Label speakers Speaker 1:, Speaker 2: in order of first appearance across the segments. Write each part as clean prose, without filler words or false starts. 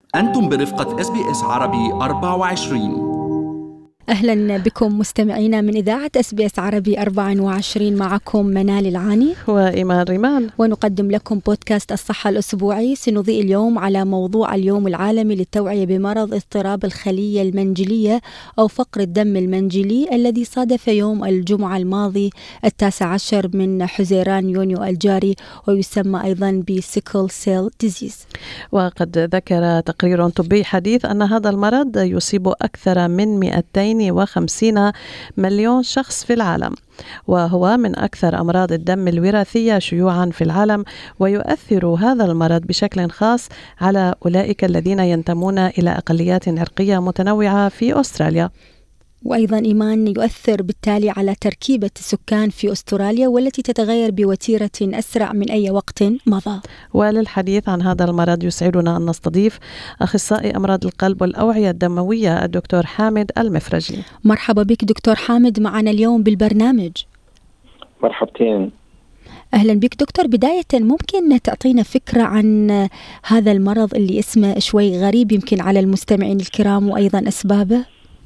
Speaker 1: أنتم برفقة SBS عربي 24.
Speaker 2: أهلا بكم مستمعينا من إذاعة SBS عربي 24. معكم منال العاني
Speaker 3: وإيمان ريمان،
Speaker 2: ونقدم لكم بودكاست الصحة الأسبوعي. سنضيء اليوم على موضوع اليوم العالمي للتوعية بمرض اضطراب الخلية المنجلية أو فقر الدم المنجلي الذي صادف يوم الجمعة الماضي 19 من حزيران يونيو الجاري، ويسمى أيضا بسيكل سيل ديزيز.
Speaker 3: وقد ذكر تقرير طبي حديث أن هذا المرض يصيب أكثر من 250 مليون شخص في العالم، وهو من أكثر أمراض الدم الوراثية شيوعا في العالم، ويؤثر هذا المرض بشكل خاص على أولئك الذين ينتمون إلى أقليات عرقية متنوعة في أستراليا.
Speaker 2: وأيضا إيمان يؤثر بالتالي على تركيبة السكان في أستراليا، والتي تتغير بوتيرة أسرع من أي وقت مضى.
Speaker 3: وللحديث عن هذا المرض يسعدنا أن نستضيف أخصائي أمراض القلب والأوعية الدموية الدكتور حامد المفرجي.
Speaker 2: مرحبا بك دكتور حامد معنا اليوم بالبرنامج.
Speaker 4: مرحبتين.
Speaker 2: أهلا بك دكتور. بداية ممكن تعطينا فكرة عن هذا المرض اللي اسمه شوي غريب يمكن على المستمعين الكرام، وأيضا أسبابه؟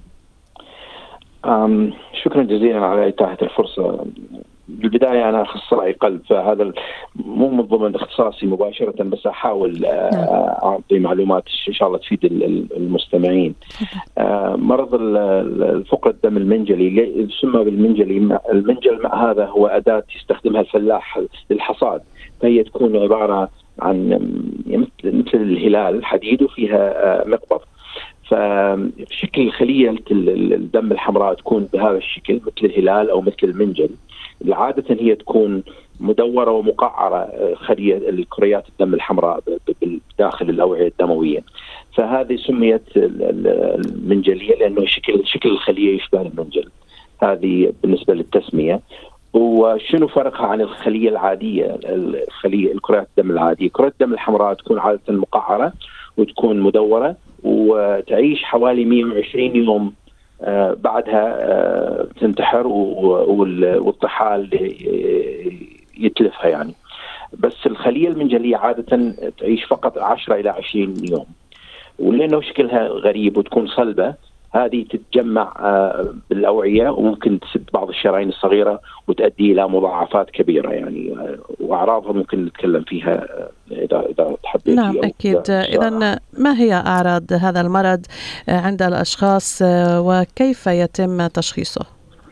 Speaker 4: شكرا جزيلا على إتاحة الفرصة. بالبداية أنا أخصائي قلب، فهذا مو من ضمن اختصاصي مباشرة، بس أحاول أعطي معلومات إن شاء الله تفيد المستمعين. مرض الفقر الدم المنجلي يسمى بالمنجلي. المنجل هذا هو أداة يستخدمها الفلاح للحصاد، فهي تكون عبارة عن مثل الهلال حديد وفيها مقبض، فشكل خلية الدم الحمراء تكون بهذا الشكل مثل الهلال أو مثل المنجل. عادة هي تكون مدورة ومقعرة، خلية الكريات الدم الحمراء داخل الأوعية الدموية، فهذه سميت المنجلية لأنه شكل الخلية يشبه المنجل. هذه بالنسبة للتسمية. وشنو فرقها عن الخلية العادية؟ الكريات الدم العادية، كريات الدم الحمراء تكون عادة مقعرة وتكون مدورة وتعيش حوالي 120 يوم، بعدها تنتحر والطحال يتلفها يعني. بس الخلية المنجلية عادة تعيش فقط 10 إلى 20 يوم، ولأنه شكلها غريب وتكون صلبة، هذه تتجمع بالأوعية وممكن تسد بعض الشرايين الصغيرة وتؤدي إلى مضاعفات كبيرة يعني، وأعراضها ممكن نتكلم فيها إذا تحبيت.
Speaker 3: نعم أكيد. إذن ما هي أعراض هذا المرض عند الأشخاص وكيف يتم تشخيصه؟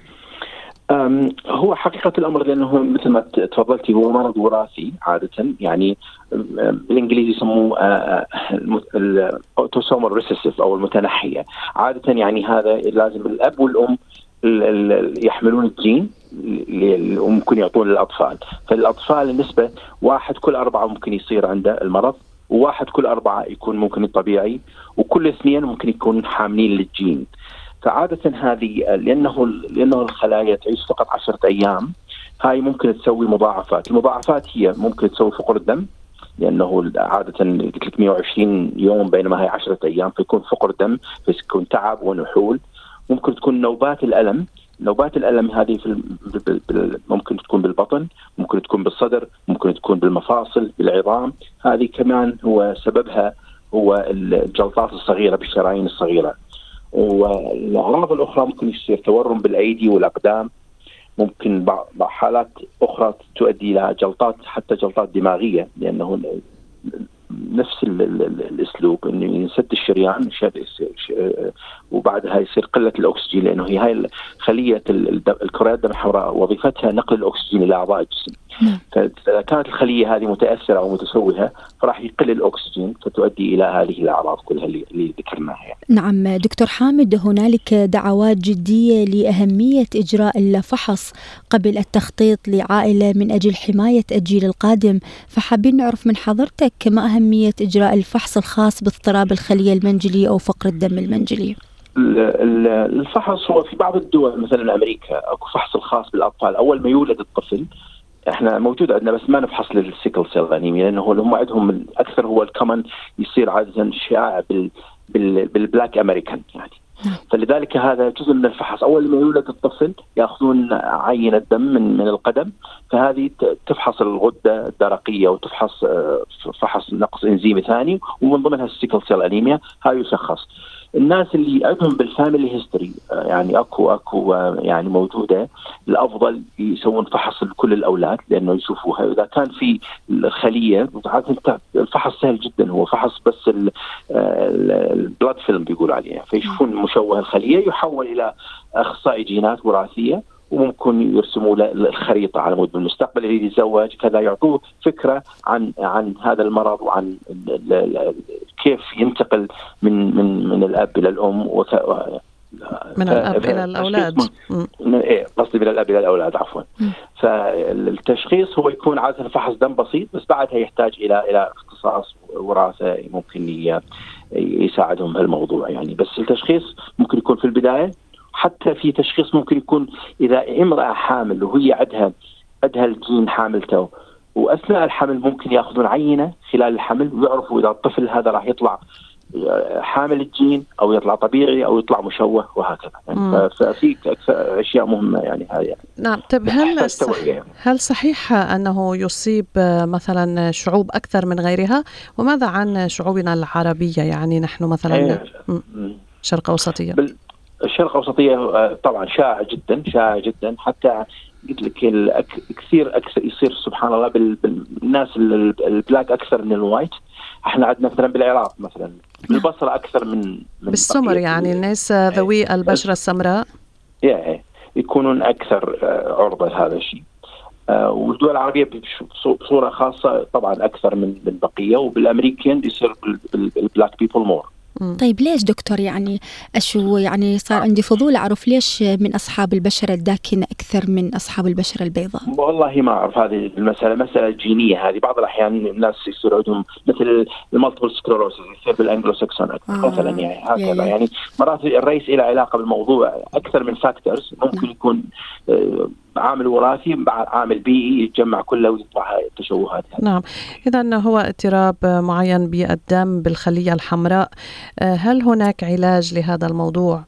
Speaker 4: هو حقيقة الأمر لأنه مثل ما تفضلتي هو مرض وراثي عادة، يعني بالإنجليزي يسموه الأوتوسومال ريسيسيف أو المتنحية. عادة يعني هذا لازم الأب والأم يحملون الجين وممكن يعطون للأطفال، فالأطفال النسبة 1 كل 4 ممكن يصير عنده المرض، و1 كل 4 يكون ممكن الطبيعي، وكل 2 ممكن يكون حاملين للجين. فعادة هذه لأنه الخلايا تعيش فقط 10 أيام، هاي ممكن تسوي مضاعفات. المضاعفات هي ممكن تسوي فقر الدم، لأنه عادة قلت لك 120 يوم بينما هي 10 أيام، فيكون فقر دم، فيكون تعب ونحول. ممكن تكون نوبات الألم. نوبات الألم هذه ممكن تكون بالبطن، ممكن تكون بالصدر، ممكن تكون بالمفاصل، بالعظام. هذه كمان هو سببها هو الجلطات الصغيرة بالشرايين الصغيرة. والأعراض الأخرى ممكن يصير تورم بالأيدي والأقدام، ممكن بعض حالات أخرى تؤدي إلى جلطات، حتى جلطات دماغية، لأنه نفس الأسلوب إنه ينسد الشريان وبعدها يصير قلة الأكسجين، لأنه هاي خلية الكريات الدم الحمراء وظيفتها نقل الأكسجين إلى أعضاء الجسم. فإذا كانت الخلية هذه متأثرة أو متسوهة فراح يقل الأكسجين، فتؤدي إلى هذه الأعراض كلها اللي ذكرناها يعني.
Speaker 2: نعم دكتور حامد، هنالك دعوات جدية لأهمية إجراء الفحص قبل التخطيط لعائلة من أجل حماية الجيل القادم، فحابين نعرف من حضرتك ما أهمية إجراء الفحص الخاص باضطراب الخلية المنجلي أو فقر الدم المنجلي؟
Speaker 4: الفحص هو في بعض الدول مثلا أمريكا أكو فحص الخاص بالأطفال أول ما يولد الطفل. احنا موجود عندنا بس ما نفحص للسيكل سيل انيميا، لانه هم عندهم اكثر، هو الكمان يصير عادة شائع بالبلاك امريكان يعني. فلذلك هذا جزء من الفحص. أول ما يولد الطفل يأخذون عينة دم من القدم، فهذه تفحص الغدة الدرقية وتفحص فحص نقص إنزيمي ثاني، ومن ضمنها السيكل سيل أنيميا. هاي يشخص. الناس اللي عندهم بالفاميلي هيستوري يعني اكو يعني موجوده، الافضل يسوون فحص لكل الاولاد لانه يشوفوها اذا كان في الخليه. الفحص سهل جدا، هو فحص بس البلاد فيلم بيقول عليها، فيشوفون مشوه الخليه يحول الى اخصائي جينات وراثيه، وممكن يرسموا له الخريطه على مود بالمستقبل اللي يتزوج كذا، يعطوه فكره عن هذا المرض وعن كيف ينتقل من الاب الى الام
Speaker 3: من الاب الى الاولاد.
Speaker 4: قصدي من الاب الى الاولاد عفوا. فالتشخيص هو يكون عاده فحص دم بسيط، بس بعدها يحتاج الى اختصاص وراثه ممكن يساعدهم بهالموضوع يعني. بس التشخيص ممكن يكون في البدايه. حتى في تشخيص ممكن يكون إذا امرأة حامل وهي عندها الجين حاملته، وأثناء الحمل ممكن يأخذون عينة خلال الحمل ويعرفوا إذا الطفل هذا راح يطلع حامل الجين أو يطلع طبيعي أو يطلع مشوه وهكذا يعني. ففي أشياء مهمة يعني هذه يعني.
Speaker 3: نعم. طب هل صحيح أنه يصيب مثلا شعوب أكثر من غيرها؟ وماذا عن شعوبنا العربية يعني نحن مثلا شرق أوسطية؟
Speaker 4: الشرق الأوسطية طبعا شائع جدا حتى قلت لك كثير يصير سبحان الله بالناس البلاك أكثر من الوايت. احنا عندنا مثلا بالعراق مثلا بالبصرة أكثر من
Speaker 3: بالسمر يعني الناس ذوي البشرة السمراء
Speaker 4: يكونون أكثر عرضة لهذا الشيء. والدول العربية بصورة خاصة طبعا أكثر من البقية، وبالأمريكان بيصير بالبلاك بيبل مور.
Speaker 2: طيب ليش دكتور يعني شو يعني صار عندي فضول أعرف ليش من أصحاب البشرة الداكنة أكثر من أصحاب البشرة البيضاء؟
Speaker 4: والله ما أعرف، هذه مسألة جينية. هذه بعض الأحيان الناس يصير عندهم مثل المالتيبل سكلروسيس يصير بالأنجلو ساكسون مثلا يعني هكذا يعني. مرات الرئيس إلى علاقة بالموضوع أكثر من فاكتورز. ممكن يكون عامل وراثي مع عامل بيئي يتجمع كله ويطلع التشوهات.
Speaker 3: نعم. إذا هو اضطراب معين بالدم بالخلية الحمراء. هل هناك علاج لهذا الموضوع؟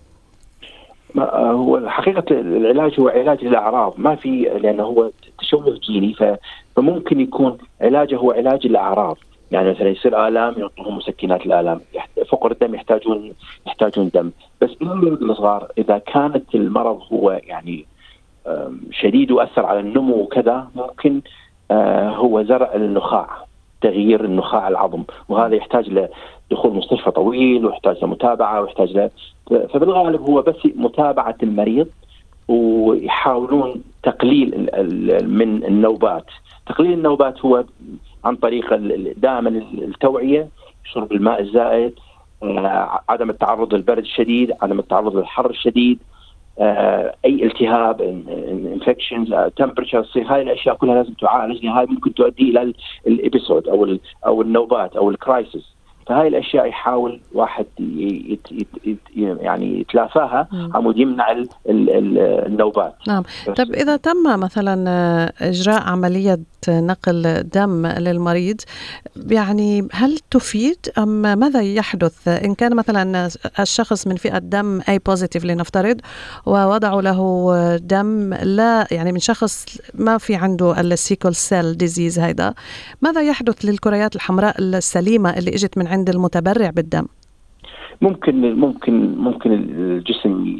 Speaker 4: هو حقيقة العلاج هو علاج للأعراض، ما في، لأنه هو تشوه جيني فممكن يكون علاجه هو علاج الأعراض. يعني مثلا يصير آلام يعطوهم مسكنات الآلام، فقر الدم يحتاجون دم. بس بالنسبة للصغار إذا كانت المرض هو يعني شديد وأثر على النمو وكذا، ممكن هو زرع النخاع، تغيير النخاع العظم، وهذا يحتاج لدخول مستشفى طويل ويحتاج لمتابعة ويحتاج فبالغالب هو بس متابعة المريض، ويحاولون تقليل من النوبات. تقليل النوبات هو عن طريق دائما التوعية، شرب الماء الزائد، عدم التعرض للبرد الشديد، عدم التعرض للحر الشديد، اي التهاب انفكشنز تمبرتشر. هاي الاشياء كلها لازم تعالج، هاي ممكن تؤدي الى الابيسود او النوبات او الكرايسيس. فهاي الاشياء يحاول واحد يعني يتلافاها عمود يمنع النوبات.
Speaker 3: نعم. طب اذا تم مثلا اجراء عمليه نقل دم للمريض، يعني هل تفيد ام ماذا يحدث ان كان مثلا الشخص من فئه دم اي بوزيتيف لنفترض، ووضعوا له دم لا يعني من شخص ما في عنده السيكل سيل ديزيز، هذا ماذا يحدث للكريات الحمراء السليمه اللي اجت من عند المتبرع بالدم؟
Speaker 4: ممكن الجسم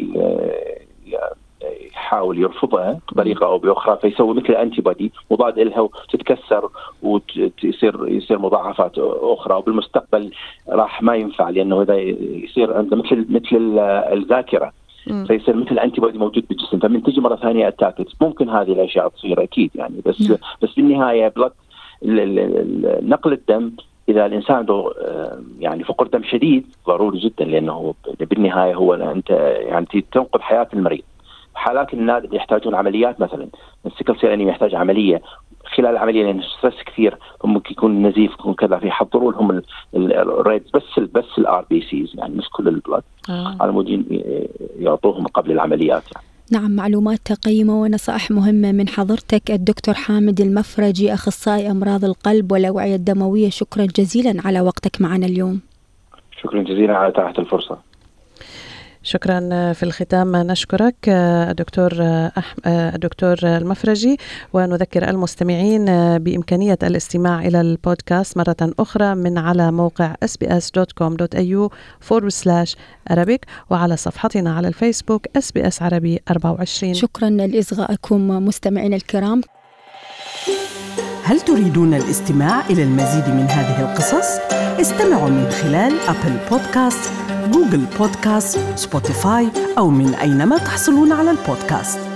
Speaker 4: يحاول يرفضها بطريقه او باخرى، فيسوي مثل انتي بودي مضاد لها وتتكسر ويصير مضاعفات اخرى، وبالمستقبل راح ما ينفع، لانه اذا يصير عنده مثل الذاكره فيصير مثل انتي بودي موجود بالجسم، فمن تجي مره ثانيه اتاكت. ممكن هذه الاشياء تصير اكيد يعني، بس بالنهايه نقل الدم إذا الإنسان عنده يعني فقر دم شديد ضروري جدا، لأنه بالنهاية هو أنت يعني تنقذ حياة المريض. حالات الناس اللي يحتاجون عمليات مثلا السيكل سيل أنيميا يحتاج عملية، خلال العملية لأن ستريس كثير ممكن يكون نزيف يكون كذا، فيحضروا لهم الريد بس الار بي سيز يعني مش كل البلد على مود يعطوهم قبل العمليات يعني.
Speaker 2: نعم، معلومات قيمة ونصائح مهمة من حضرتك الدكتور حامد المفرجي، أخصائي أمراض القلب والأوعية الدموية. شكرا جزيلا على وقتك معنا اليوم.
Speaker 4: شكرا جزيلا على إتاحة الفرصة.
Speaker 3: شكرا. في الختام نشكرك الدكتور المفرجي، ونذكر المستمعين بإمكانية الاستماع إلى البودكاست مرة أخرى من على موقع sbs.com.au/Arabic وعلى صفحتنا على الفيسبوك SBS عربي 24.
Speaker 2: شكرا لإصغائكم مستمعين الكرام.
Speaker 5: هل تريدون الاستماع إلى المزيد من هذه القصص؟ استمعوا من خلال أبل بودكاست، جوجل بودكاست، سبوتيفاي أو من أينما تحصلون على البودكاست.